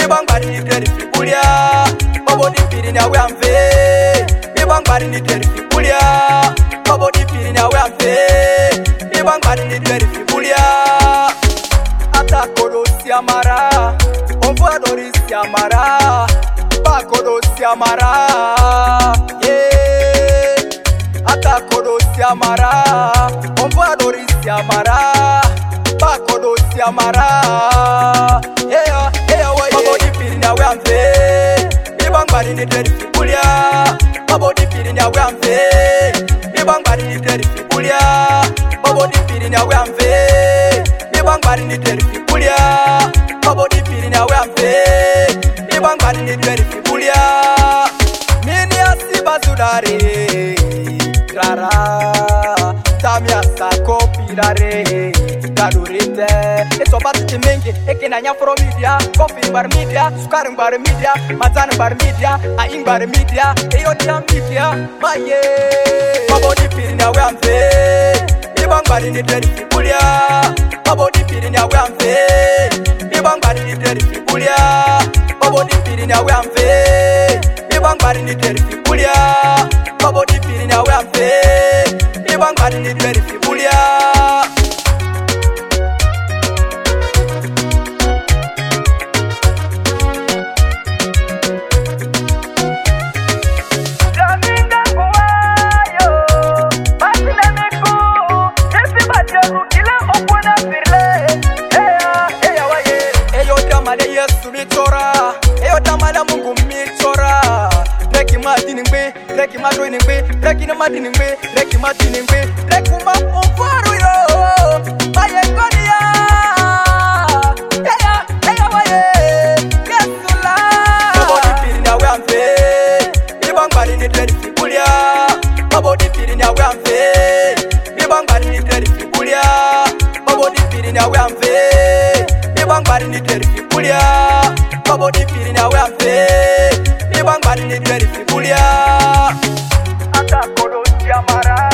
bang bari ni deri fibulia Bobo di piri na we amve Mi bang bari ni deri fibulia Bobo di piri na we amve Mi bang bari ni deri fibulia Ata kodo si amara On voit dori si amara Ba kodo si amara Yeah Ata kodo si amara On voit dori si amara Ba kodo si amara Yeah Bobo di piri na we amve Mi bang bari ni deri fibulia Bobo di piri na we amve Mi bang bari ni deri fibulia Bobo di piri na we amve Mi bang bari ni deri fibulia Bobo di piri na we amve Mi bang bari ni deri fibulia Mini asiba sudare Clara Tamia sako pirare Kadurite Eso batu timenge Eke nanya from media Coffee bar media Sukaring bar media Mazan bar media Aing bar media Eyo diam media Maye Bobo di piri na we amve Mi bang bari ni deri fibulia Bobo di piri na we amve Mi bang bari ni deri fibulia Bobo di piri na we amve Mi bang bari ni deri fibulia Bobo di piri na we amve Mi bang bari ni deri fibulia Reki ma doing be, reki na ma dining be, reki ma dining be, reki ma onfaru yo. Baye gonia, eya waye, kesula. Bobo di piri na we amve, mi bang bari ni deri fibulia. Bobo di piri na we amve, mi bang bari ni deri fibulia. Bobo di piri na we amve, mi bang bari ni deri fibulia. Bobo di piri na we amve, mi bang bari ni deri fibulia. Ata kodo si amara